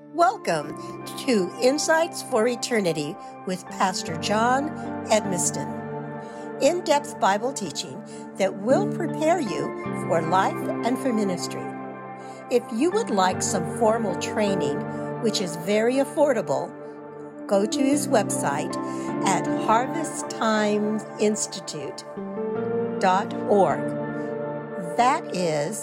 Welcome to Insights for Eternity with Pastor John Edmiston. In-depth Bible teaching that will prepare you for life and for ministry. If you would like some formal training, which is very affordable, go to his website at harvesttimeinstitute.org. That is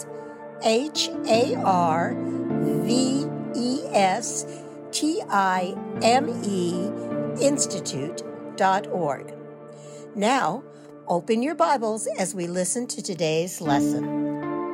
HARVESTIME Institute.org. Now, open your Bibles as we listen to today's lesson.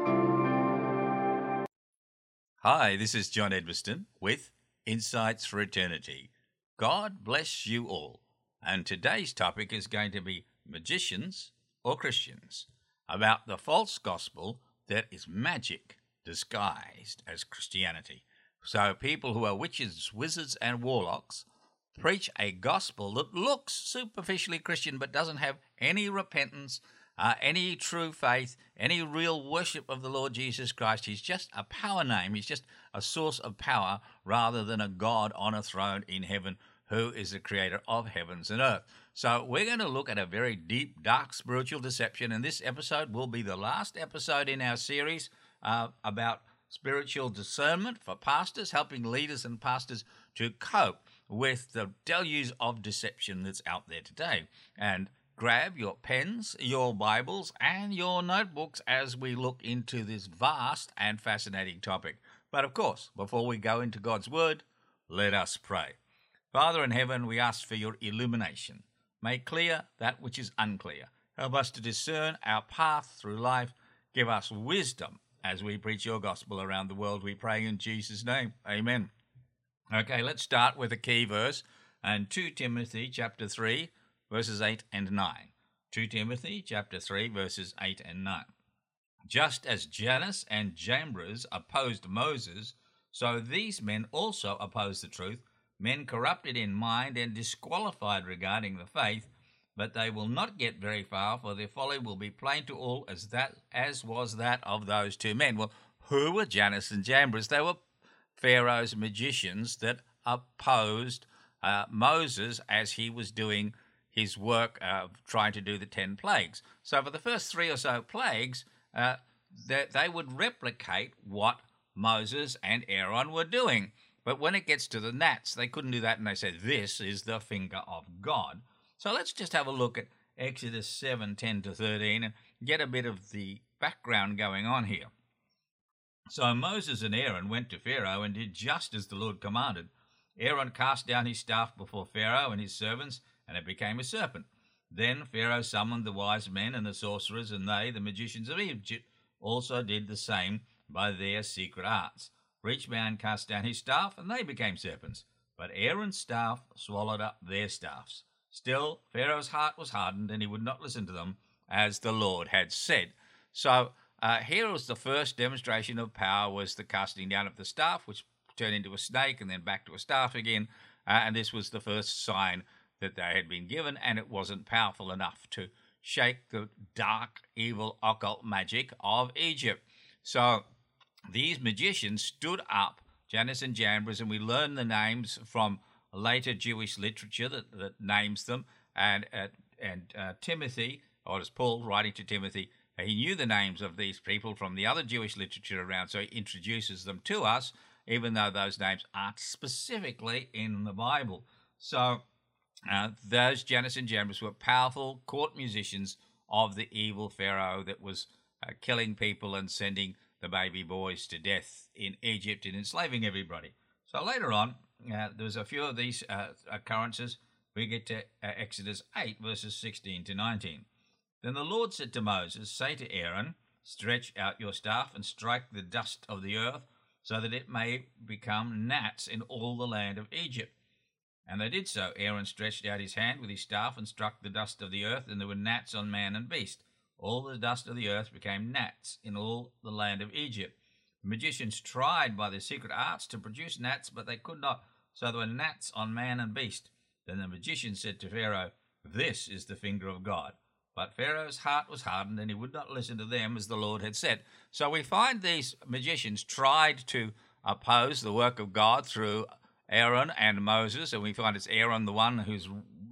Hi, this is John Edmiston with Insights for Eternity. God bless you all. And today's topic is going to be magicians or Christians, about the false gospel that is magic disguised as Christianity. So people who are witches, wizards, and warlocks preach a gospel that looks superficially Christian but doesn't have any repentance, any true faith, any real worship of the Lord Jesus Christ. He's just a power name. He's just a source of power rather than a God on a throne in heaven who is the creator of heavens and earth. So we're going to look at a very deep, dark spiritual deception, and this episode will be the last episode in our series about spiritual discernment for pastors, helping leaders and pastors to cope with the deluge of deception that's out there today. And grab your pens, your Bibles, and your notebooks as we look into this vast and fascinating topic. But of course, before we go into God's Word, let us pray. Father in heaven, we ask for your illumination. Make clear that which is unclear. Help us to discern our path through life. Give us wisdom as we preach your gospel around the world. We pray in Jesus' name. Amen. Okay, let's start with a key verse and 2 Timothy chapter 3, verses 8 and 9. 2 Timothy chapter 3, verses 8 and 9. Just as Jannes and Jambres opposed Moses, so these men also oppose the truth, men corrupted in mind and disqualified regarding the faith, but they will not get very far, for their folly will be plain to all, as was that of those two men. Well, who were Jannes and Jambres? They were Pharaoh's magicians that opposed Moses as he was doing his work of trying to do the 10 plagues. So for the first 3 or so plagues, they would replicate what Moses and Aaron were doing. But when it gets to the gnats, they couldn't do that, and they said, this is the finger of God. So let's just have a look at Exodus 7, 10 to 13, and get a bit of the background going on here. So Moses and Aaron went to Pharaoh and did just as the Lord commanded. Aaron cast down his staff before Pharaoh and his servants, and it became a serpent. Then Pharaoh summoned the wise men and the sorcerers, and they, the magicians of Egypt, also did the same by their secret arts. For each man cast down his staff, and they became serpents. But Aaron's staff swallowed up their staffs. Still, Pharaoh's heart was hardened, and he would not listen to them, as the Lord had said. So here was the first demonstration of power, was the casting down of the staff, which turned into a snake and then back to a staff again. And this was the first sign that they had been given, and it wasn't powerful enough to shake the dark, evil, occult magic of Egypt. So these magicians stood up, Jannes and Jambres, and we learn the names from later Jewish literature that names them. And Timothy, or as Paul writing to Timothy, he knew the names of these people from the other Jewish literature around, so he introduces them to us, even though those names aren't specifically in the Bible. So those Jannes and Jambres were powerful court musicians of the evil Pharaoh that was killing people and sending the baby boys to death in Egypt and enslaving everybody. So later on, there's a few of these occurrences. We get to Exodus 8, verses 16 to 19. Then the Lord said to Moses, say to Aaron, stretch out your staff and strike the dust of the earth, so that it may become gnats in all the land of Egypt. And they did so. Aaron stretched out his hand with his staff and struck the dust of the earth, and there were gnats on man and beast. All the dust of the earth became gnats in all the land of Egypt. The magicians tried by their secret arts to produce gnats, but they could not. So there were gnats on man and beast. Then the magician said to Pharaoh, this is the finger of God. But Pharaoh's heart was hardened, and he would not listen to them as the Lord had said. So we find these magicians tried to oppose the work of God through Aaron and Moses, and we find it's Aaron the one who's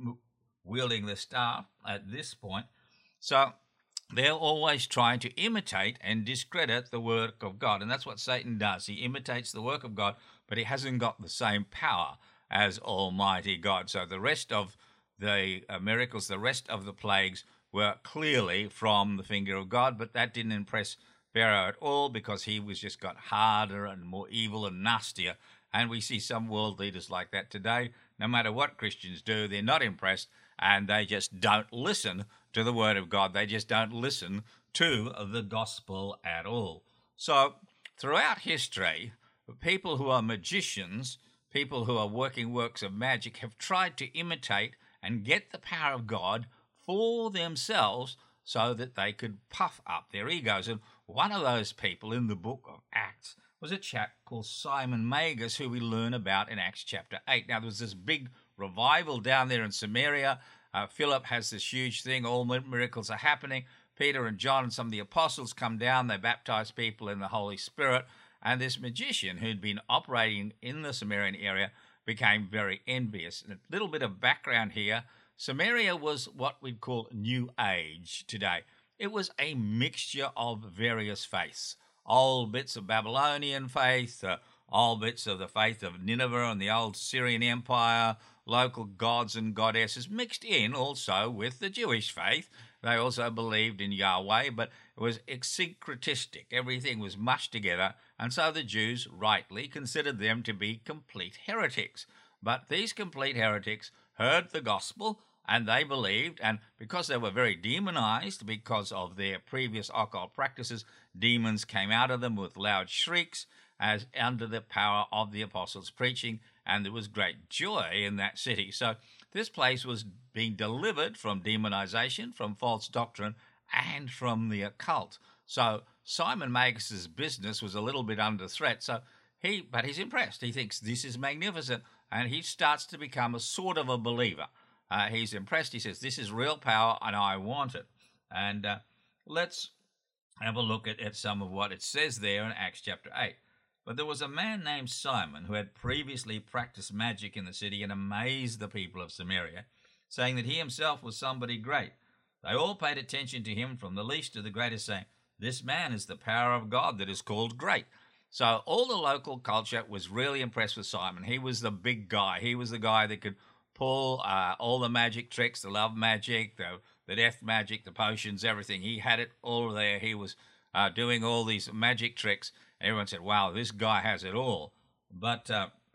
wielding the staff at this point. So they're always trying to imitate and discredit the work of God, and that's what Satan does. He imitates the work of God, but he hasn't got the same power as Almighty God. So the rest of the miracles, the rest of the plagues were clearly from the finger of God, but that didn't impress Pharaoh at all, because he was just got harder and more evil and nastier. And we see some world leaders like that today. No matter what Christians do, they're not impressed, and they just don't listen to the word of God. They just don't listen to the gospel at all. So throughout history, people who are magicians, people who are working works of magic, have tried to imitate and get the power of God for themselves so that they could puff up their egos. And one of those people in the book of Acts was a chap called Simon Magus, who we learn about in Acts chapter 8. Now, there was this big revival down there in Samaria. Philip has this huge thing. All miracles are happening. Peter and John and some of the apostles come down. They baptize people in the Holy Spirit. And this magician who'd been operating in the Samaritan area became very envious. And a little bit of background here. Samaria was what we'd call New Age today. It was a mixture of various faiths. Old bits of Babylonian faith, old bits of the faith of Nineveh and the old Syrian Empire, local gods and goddesses, mixed in also with the Jewish faith. They also believed in Yahweh, but it was syncretistic. Everything was mushed together, and so the Jews rightly considered them to be complete heretics. But these complete heretics heard the gospel, and they believed, and because they were very demonized because of their previous occult practices, demons came out of them with loud shrieks as under the power of the apostles' preaching, and there was great joy in that city. So this place was being delivered from demonization, from false doctrine, and from the occult. So Simon Magus's business was a little bit under threat. But he's impressed. He thinks this is magnificent, and he starts to become a sort of a believer. He's impressed. He says, this is real power, and I want it. And let's have a look at some of what it says there in Acts chapter 8. But there was a man named Simon who had previously practiced magic in the city and amazed the people of Samaria, saying that he himself was somebody great. They all paid attention to him, from the least to the greatest, saying, this man is the power of God that is called great. So all the local culture was really impressed with Simon. He was the big guy. He was the guy that could pull all the magic tricks, the love magic, the death magic, the potions, everything. He had it all there. He was doing all these magic tricks. Everyone said, wow, this guy has it all. But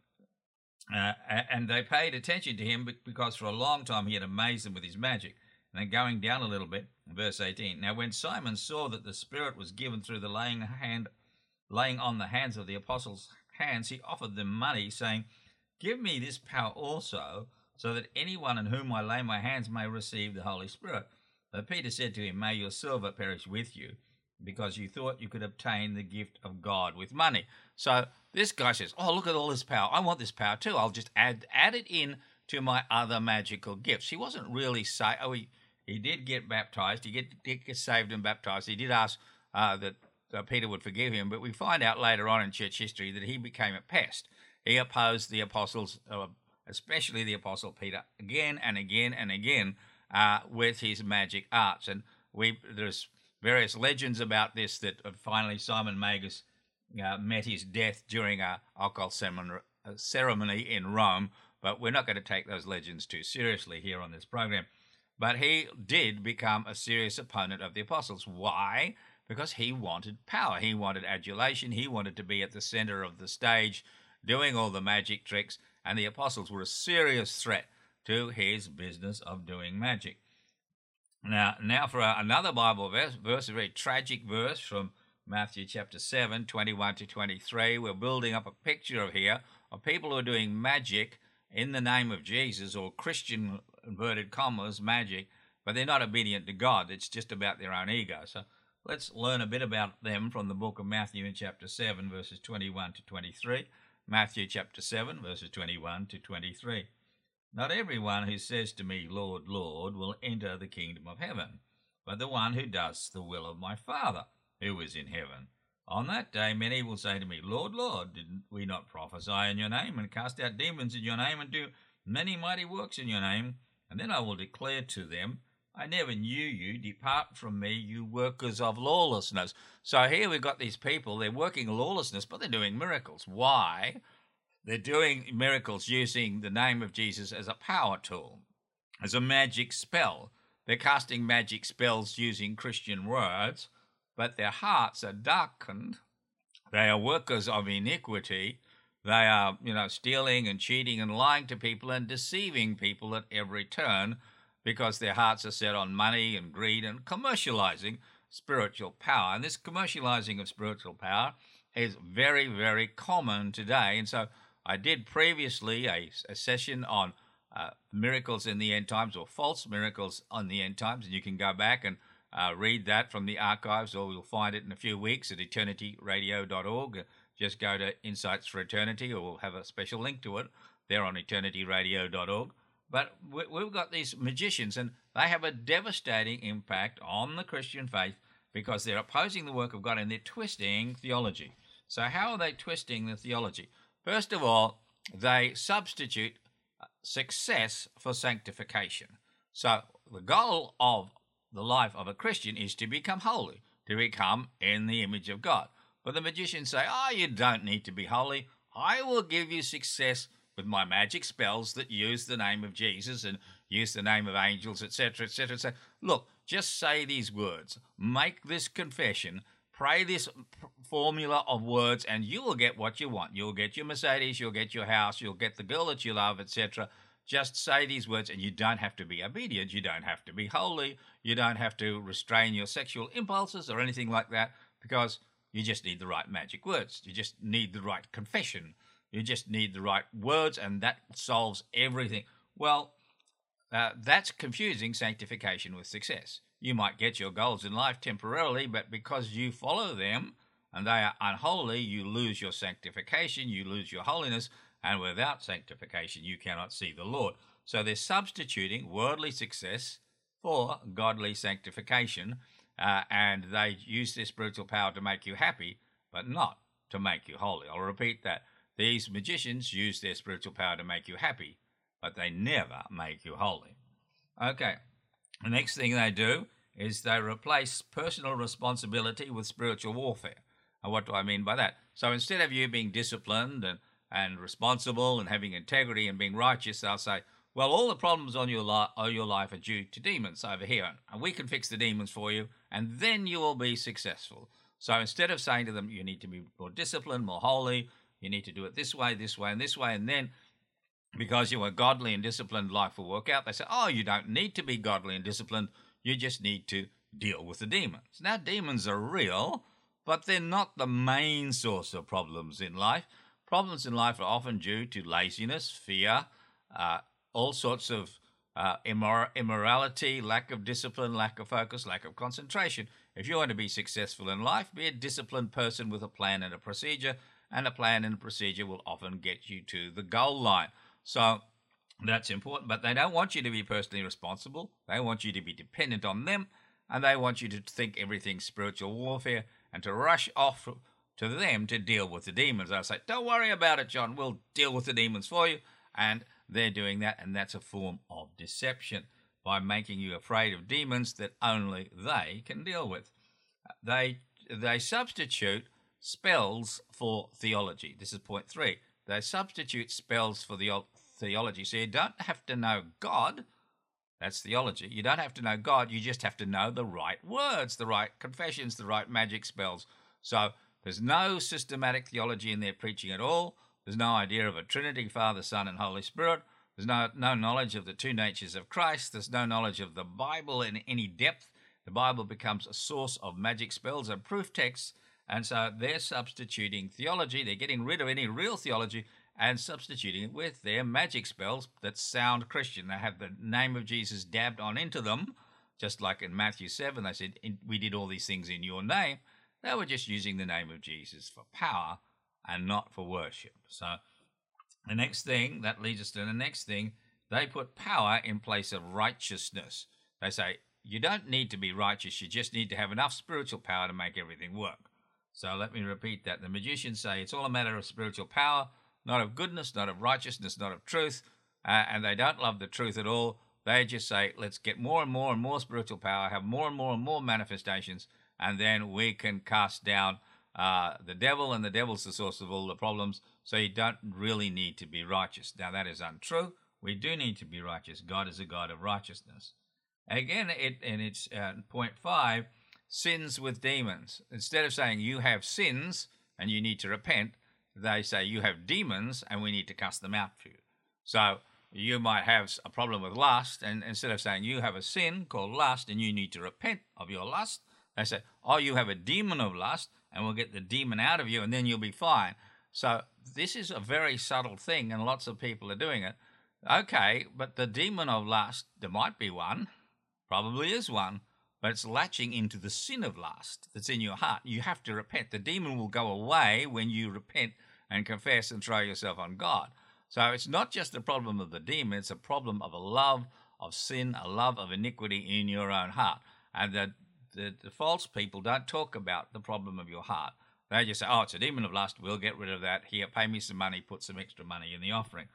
and they paid attention to him because for a long time he had amazed them with his magic. And then going down a little bit, verse 18. Now when Simon saw that the Spirit was given through the laying on the hands of the apostles' hands, he offered them money, saying, give me this power also, so that anyone on whom I lay my hands may receive the Holy Spirit. But Peter said to him, may your silver perish with you, because you thought you could obtain the gift of God with money. So this guy says, oh, look at all this power. I want this power too. I'll just add it in to my other magical gifts. He wasn't really he did get baptized. He did get saved and baptized. He did ask that Peter would forgive him, but we find out later on in church history that he became a pest. He opposed the apostles, especially the apostle Peter, again and again and again with his magic arts. And there's various legends about this, that finally Simon Magus met his death during an occult ceremony in Rome, but we're not going to take those legends too seriously here on this program. But he did become a serious opponent of the apostles. Why? Because he wanted power. He wanted adulation. He wanted to be at the center of the stage doing all the magic tricks, and the apostles were a serious threat to his business of doing magic. Now for another Bible verse, a very tragic verse from Matthew chapter 7, 21 to 23. We're building up a picture here of people who are doing magic in the name of Jesus, or Christian, inverted commas, magic, but they're not obedient to God. It's just about their own ego. So let's learn a bit about them from the book of Matthew in chapter 7, verses 21 to 23. Matthew chapter 7, verses 21 to 23. Not everyone who says to me, Lord, Lord, will enter the kingdom of heaven, but the one who does the will of my Father who is in heaven. On that day, many will say to me, Lord, Lord, did we not prophesy in your name and cast out demons in your name and do many mighty works in your name? And then I will declare to them, I never knew you. Depart from me, you workers of lawlessness. So here we've got these people, they're working lawlessness, but they're doing miracles. Why? They're doing miracles using the name of Jesus as a power tool, as a magic spell. They're casting magic spells using Christian words, but their hearts are darkened. They are workers of iniquity. They are, stealing and cheating and lying to people and deceiving people at every turn because their hearts are set on money and greed and commercializing spiritual power. And this commercializing of spiritual power is very, very common today. And so I did previously a session on miracles in the end times, or false miracles on the end times, and you can go back and read that from the archives, or you'll find it in a few weeks at eternityradio.org. Just go to Insights for Eternity, or we'll have a special link to it there on eternityradio.org. But we've got these magicians, and they have a devastating impact on the Christian faith because they're opposing the work of God and they're twisting theology. So how are they twisting the theology? First of all, they substitute success for sanctification. So the goal of the life of a Christian is to become holy, to become in the image of God. But the magicians say, you don't need to be holy. I will give you success with my magic spells that use the name of Jesus and use the name of angels, etc., etc. So, look, just say these words, make this confession, pray this formula of words, and you will get what you want. You'll get your Mercedes, you'll get your house, you'll get the girl that you love, etc. Just say these words, and you don't have to be obedient. You don't have to be holy. You don't have to restrain your sexual impulses or anything like that, because you just need the right magic words. You just need the right confession. You just need the right words, and that solves everything. Well, that's confusing sanctification with success. You might get your goals in life temporarily, but because you follow them and they are unholy, you lose your sanctification, you lose your holiness, and without sanctification, you cannot see the Lord. So they're substituting worldly success for godly sanctification, and they use their spiritual power to make you happy, but not to make you holy. I'll repeat that. These magicians use their spiritual power to make you happy, but they never make you holy. Okay, the next thing they do is they replace personal responsibility with spiritual warfare. And what do I mean by that? So instead of you being disciplined and responsible and having integrity and being righteous, they'll say, well, all the problems on your life are due to demons over here, and we can fix the demons for you, and then you will be successful. So instead of saying to them, you need to be more disciplined, more holy, you need to do it this way, and this way, and then because you are godly and disciplined, life will work out. They say, you don't need to be godly and disciplined, you just need to deal with the demons. Now, demons are real, but they're not the main source of problems in life. Problems in life are often due to laziness, fear, all sorts of immorality, lack of discipline, lack of focus, lack of concentration. If you want to be successful in life, be a disciplined person with a plan and a procedure, and a plan and a procedure will often get you to the goal line. So that's important, but they don't want you to be personally responsible. They want you to be dependent on them, and they want you to think everything's spiritual warfare and to rush off to them to deal with the demons. They'll say, don't worry about it, John, we'll deal with the demons for you. And they're doing that, and that's a form of deception by making you afraid of demons that only they can deal with. They substitute spells for theology. This is point 3. They substitute spells for the theology. So you don't have to know God. That's theology. You don't have to know God. You just have to know the right words, the right confessions, the right magic spells. So there's no systematic theology in their preaching at all. There's no idea of a Trinity, Father, Son, and Holy Spirit. There's no knowledge of the two natures of Christ. There's no knowledge of the Bible in any depth. The Bible becomes a source of magic spells and proof texts. And so they're substituting theology. They're getting rid of any real theology and substituting it with their magic spells that sound Christian. They have the name of Jesus dabbed on into them, just like in Matthew 7, they said, we did all these things in your name. They were just using the name of Jesus for power and not for worship. So the next thing, that leads us to the next thing, they put power in place of righteousness. They say, you don't need to be righteous, you just need to have enough spiritual power to make everything work. So let me repeat that. The magicians say it's all a matter of spiritual power, not of goodness, not of righteousness, not of truth, and they don't love the truth at all. They just say, let's get more and more spiritual power, have more and more manifestations, and then we can cast down the devil, and the devil's the source of all the problems, so you don't really need to be righteous. Now, that is untrue. We do need to be righteous. God is a God of righteousness. Again, it's point 5, sins with demons. Instead of saying you have sins and you need to repent, they say you have demons and we need to cast them out for you. So you might have a problem with lust, and instead of saying you have a sin called lust and you need to repent of your lust, they say, oh, you have a demon of lust and we'll get the demon out of you and then you'll be fine. So this is a very subtle thing and lots of people are doing it. Okay, but the demon of lust, there might be one, probably is one, but it's latching into the sin of lust that's in your heart. You have to repent. The demon will go away when you repent and confess and throw yourself on God. So it's not just a problem of the demon, it's a problem of a love of sin, a love of iniquity in your own heart. And the false people don't talk about the problem of your heart. They just say, oh, it's a demon of lust, we'll get rid of that. Here, pay me some money, put some extra money in the offering.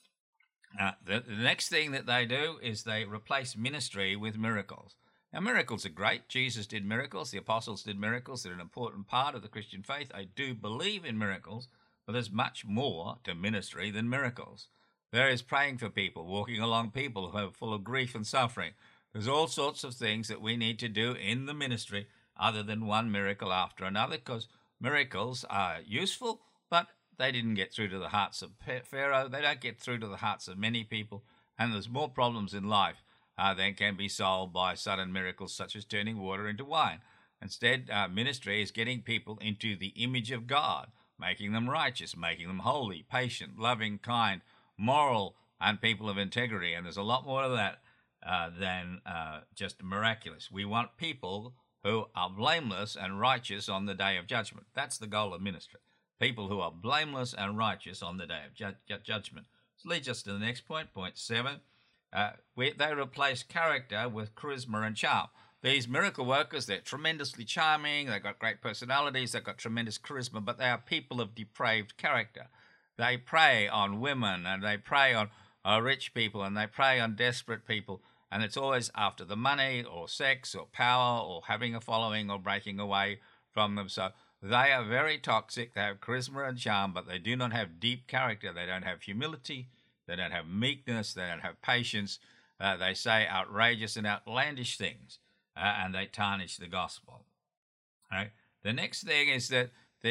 The next thing that they do is they replace ministry with miracles. Now, miracles are great. Jesus did miracles. The apostles did miracles. They're an important part of the Christian faith. I do believe in miracles, but there's much more to ministry than miracles. There is praying for people, walking along people who are full of grief and suffering. There's all sorts of things that we need to do in the ministry other than one miracle after another, because miracles are useful, but they didn't get through to the hearts of Pharaoh. They don't get through to the hearts of many people, and there's more problems in life than can be solved by sudden miracles such as turning water into wine. Instead, ministry is getting people into the image of God, making them righteous, making them holy, patient, loving, kind, moral, and people of integrity. And there's a lot more to that than just miraculous. We want people who are blameless and righteous on the day of judgment. That's the goal of ministry. People who are blameless and righteous on the day of judgment. This leads us to the next point, point 7. They replace character with charisma and charm. These miracle workers, they're tremendously charming, they've got great personalities, they've got tremendous charisma, but they are people of depraved character. They prey on women, and they prey on rich people, and they prey on desperate people, and it's always after the money or sex or power or having a following or breaking away from them. So they are very toxic. They have charisma and charm, but they do not have deep character. They don't have humility. They don't have meekness. They don't have patience. They say outrageous and outlandish things, and they tarnish the gospel. Right? The next thing is that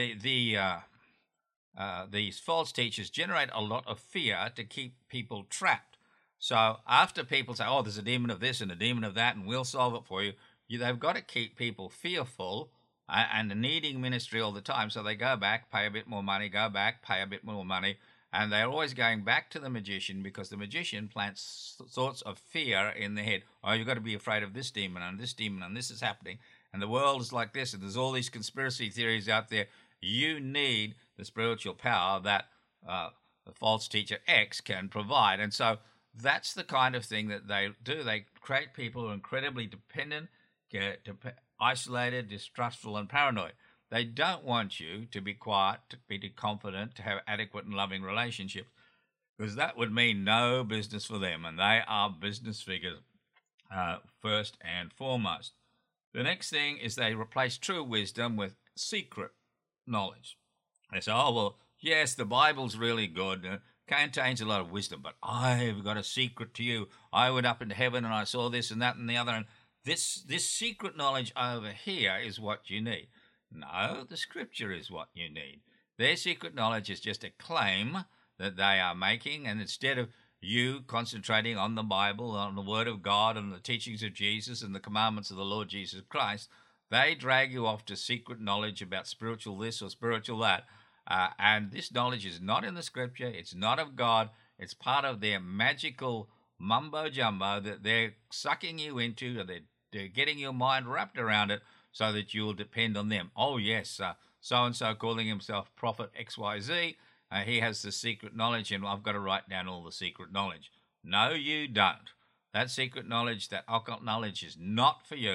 these false teachers generate a lot of fear to keep people trapped. So after people say, oh, there's a demon of this and a demon of that, and we'll solve it for you, they've got to keep people fearful and needing ministry all the time. So they go back, pay a bit more money, go back, pay a bit more money, and they're always going back to the magician because the magician plants thoughts of fear in their head. Oh, you've got to be afraid of this demon, and this is happening, and the world is like this, and there's all these conspiracy theories out there. You need the spiritual power that the false teacher X can provide. And so that's the kind of thing that they do. They create people who are incredibly dependent, isolated, distrustful, and paranoid. They don't want you to be quiet, to be confident, to have adequate and loving relationships, because that would mean no business for them, and they are business figures first and foremost. The next thing is they replace true wisdom with secret knowledge. They say, oh, well, yes, the Bible's really good, contains a lot of wisdom, but I've got a secret to you. I went up into heaven and I saw this and that and the other, and this secret knowledge over here is what you need. No, the Scripture is what you need. Their secret knowledge is just a claim that they are making, and instead of you concentrating on the Bible, on the Word of God, and the teachings of Jesus and the commandments of the Lord Jesus Christ, they drag you off to secret knowledge about spiritual this or spiritual that. And this knowledge is not in the Scripture. It's not of God. It's part of their magical mumbo-jumbo that they're sucking you into, or they're getting your mind wrapped around it so that you'll depend on them. Oh, yes, so-and-so calling himself Prophet XYZ, he has the secret knowledge, and I've got to write down all the secret knowledge. No, you don't. That secret knowledge, that occult knowledge is not for you.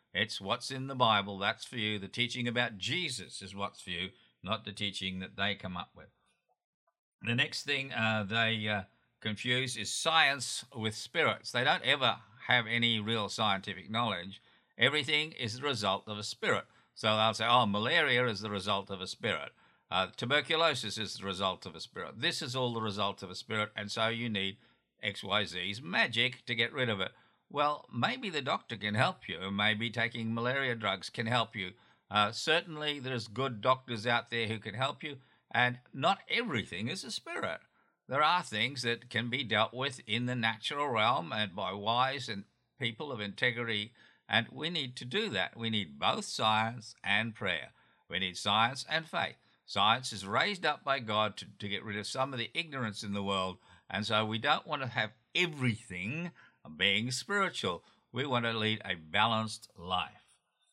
It's what's in the Bible, that's for you. The teaching about Jesus is what's for you, not the teaching that they come up with. The next thing they confuse is science with spirits. They don't ever have any real scientific knowledge. Everything is the result of a spirit. So they'll say, oh, malaria is the result of a spirit. Tuberculosis is the result of a spirit. This is all the result of a spirit, and so you need XYZ's magic to get rid of it. Well, maybe the doctor can help you. Maybe taking malaria drugs can help you. Certainly there's good doctors out there who can help you, and not everything is a spirit. There are things that can be dealt with in the natural realm and by wise and people of integrity, and we need to do that. We need both science and prayer. We need science and faith. Science is raised up by God to get rid of some of the ignorance in the world, and so we don't want to have everything being spiritual. We want to lead a balanced life.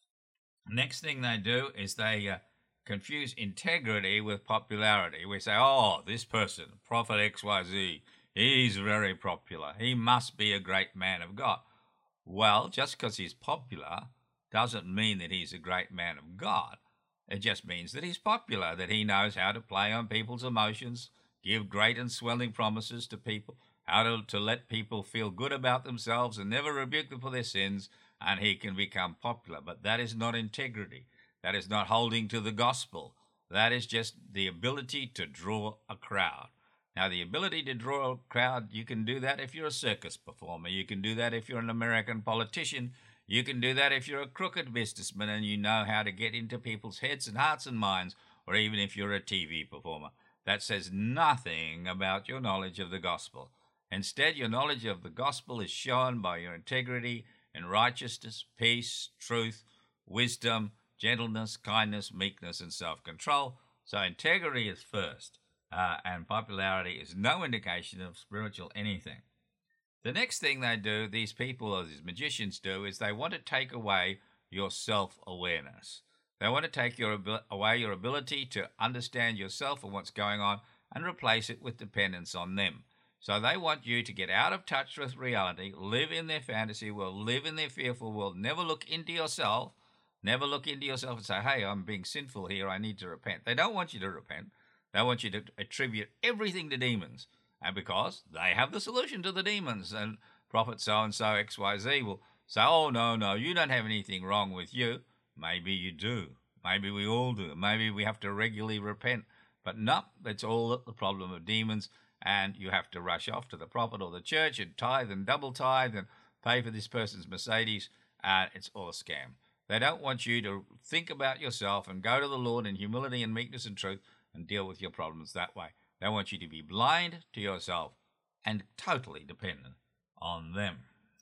Next thing they do is they confuse integrity with popularity. We say, oh, this person, Prophet XYZ, he's very popular. He must be a great man of God. Well, just because he's popular doesn't mean that he's a great man of God. It just means that he's popular, that he knows how to play on people's emotions, give great and swelling promises to people, how to let people feel good about themselves and never rebuke them for their sins, and he can become popular. But that is not integrity. That is not holding to the gospel. That is just the ability to draw a crowd. Now, the ability to draw a crowd, you can do that if you're a circus performer. You can do that if you're an American politician. You can do that if you're a crooked businessman and you know how to get into people's heads and hearts and minds, or even if you're a TV performer. That says nothing about your knowledge of the gospel. Instead, your knowledge of the gospel is shown by your integrity and righteousness, peace, truth, wisdom, gentleness, kindness, meekness, and self-control. So integrity is first, and popularity is no indication of spiritual anything. The next thing they do, these people or these magicians do, is they want to take away your self-awareness. They want to take away your ability to understand yourself and what's going on and replace it with dependence on them. So they want you to get out of touch with reality, live in their fantasy world, live in their fearful world, never look into yourself and say, hey, I'm being sinful here, I need to repent. They don't want you to repent. They want you to attribute everything to demons. And because they have the solution to the demons, and Prophet so-and-so XYZ will say, oh, no, you don't have anything wrong with you. Maybe you do. Maybe we all do. Maybe we have to regularly repent. But no, it's all the problem of demons, and you have to rush off to the prophet or the church and tithe and double tithe and pay for this person's Mercedes, and it's all a scam. They don't want you to think about yourself and go to the Lord in humility and meekness and truth and deal with your problems that way. They want you to be blind to yourself and totally dependent on them.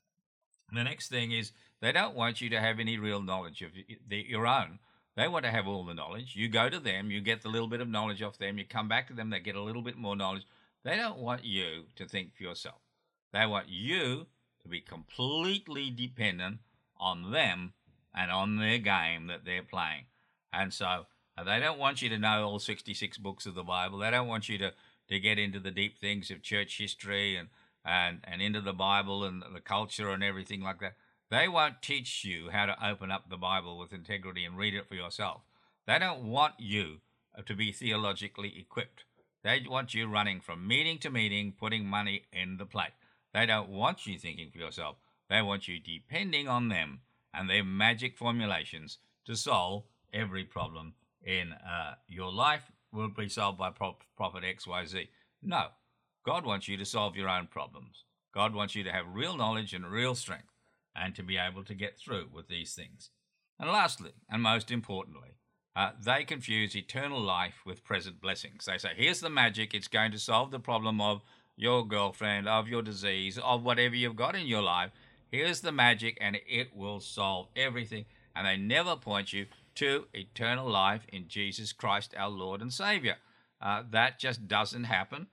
The next thing is they don't want you to have any real knowledge of your own. They want to have all the knowledge. You go to them, you get the little bit of knowledge off them, you come back to them, they get a little bit more knowledge. They don't want you to think for yourself. They want you to be completely dependent on them and on their game that they're playing. And so they don't want you to know all 66 books of the Bible. They don't want you to get into the deep things of church history and into the Bible and the culture and everything like that. They won't teach you how to open up the Bible with integrity and read it for yourself. They don't want you to be theologically equipped. They want you running from meeting to meeting, putting money in the plate. They don't want you thinking for yourself. They want you depending on them and their magic formulations to solve every problem in your life will be solved by Prophet XYZ. No, God wants you to solve your own problems. God wants you to have real knowledge and real strength and to be able to get through with these things. And lastly, and most importantly, they confuse eternal life with present blessings. They say, here's the magic, it's going to solve the problem of your girlfriend, of your disease, of whatever you've got in your life. Here's the magic and it will solve everything. And they never point you to eternal life in Jesus Christ, our Lord and Savior. That just doesn't happen.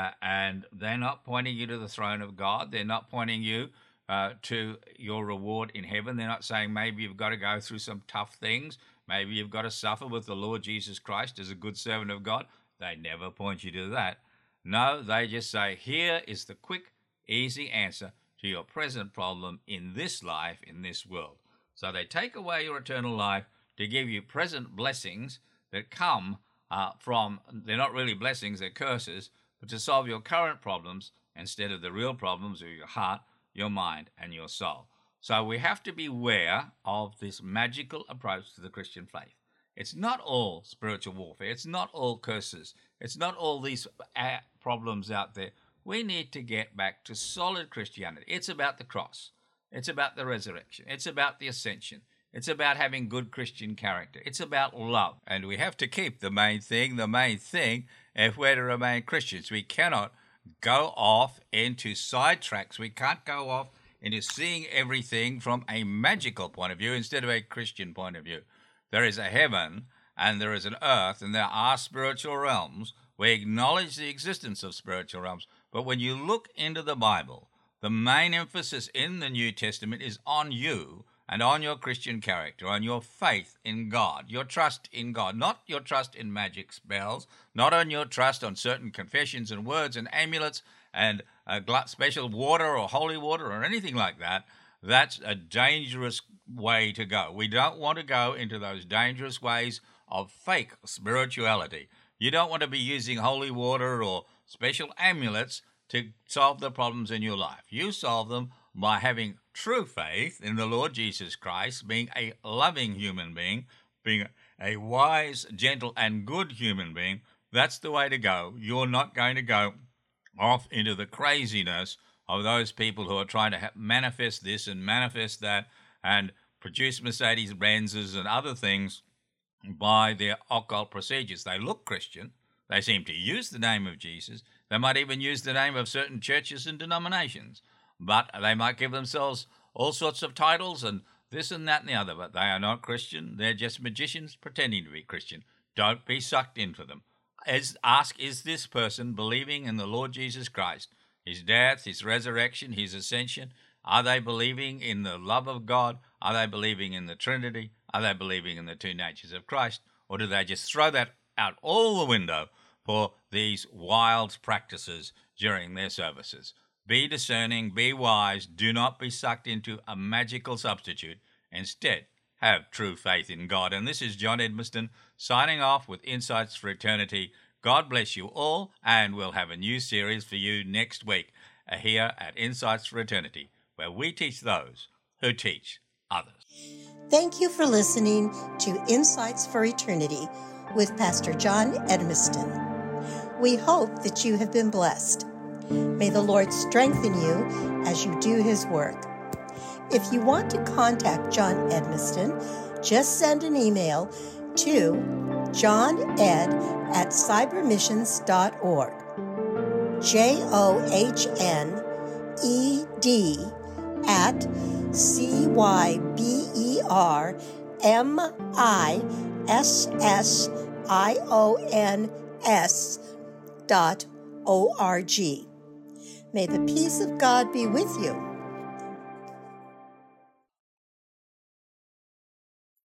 And they're not pointing you to the throne of God. They're not pointing you to your reward in heaven. They're not saying maybe you've got to go through some tough things. Maybe you've got to suffer with the Lord Jesus Christ as a good servant of God. They never point you to that. No, they just say, here is the quick, easy answer to your present problem in this life, in this world. So they take away your eternal life to give you present blessings that come from, they're not really blessings, they're curses, but to solve your current problems instead of the real problems of your heart, your mind, and your soul. So we have to be aware of this magical approach to the Christian faith. It's not all spiritual warfare. It's not all curses. It's not all these problems out there. We need to get back to solid Christianity. It's about the cross. It's about the resurrection. It's about the ascension. It's about having good Christian character. It's about love. And we have to keep the main thing if we're to remain Christians. We cannot go off into sidetracks. We can't go off into seeing everything from a magical point of view instead of a Christian point of view. There is a heaven and there is an earth and there are spiritual realms. We acknowledge the existence of spiritual realms. But when you look into the Bible, the main emphasis in the New Testament is on you and on your Christian character, on your faith in God, your trust in God, not your trust in magic spells, not on your trust on certain confessions and words and amulets and special water or holy water or anything like that. That's a dangerous way to go. We don't want to go into those dangerous ways of fake spirituality. You don't want to be using holy water or special amulets to solve the problems in your life. You solve them by having true faith in the Lord Jesus Christ, being a loving human being, being a wise, gentle, and good human being. That's the way to go. You're not going to go off into the craziness of those people who are trying to manifest this and manifest that and produce Mercedes-Benzes and other things by their occult procedures. They look Christian. They seem to use the name of Jesus. They might even use the name of certain churches and denominations. But they might give themselves all sorts of titles and this and that and the other. But they are not Christian. They're just magicians pretending to be Christian. Don't be sucked into them. Ask, is this person believing in the Lord Jesus Christ, his death, his resurrection, his ascension? Are they believing in the love of God? Are they believing in the Trinity? Are they believing in the two natures of Christ? Or do they just throw that out all the window for these wild practices during their services? Be discerning, be wise, do not be sucked into a magical substitute. Instead, have true faith in God. And this is John Edmiston signing off with Insights for Eternity. God bless you all, and we'll have a new series for you next week here at Insights for Eternity, where we teach those who teach others. Thank you for listening to Insights for Eternity with Pastor John Edmiston. We hope that you have been blessed. May the Lord strengthen you as you do his work. If you want to contact John Edmiston, just send an email to johned@cybermissions.org. JOHN@CYBERMISSIONS.org. May the peace of God be with you.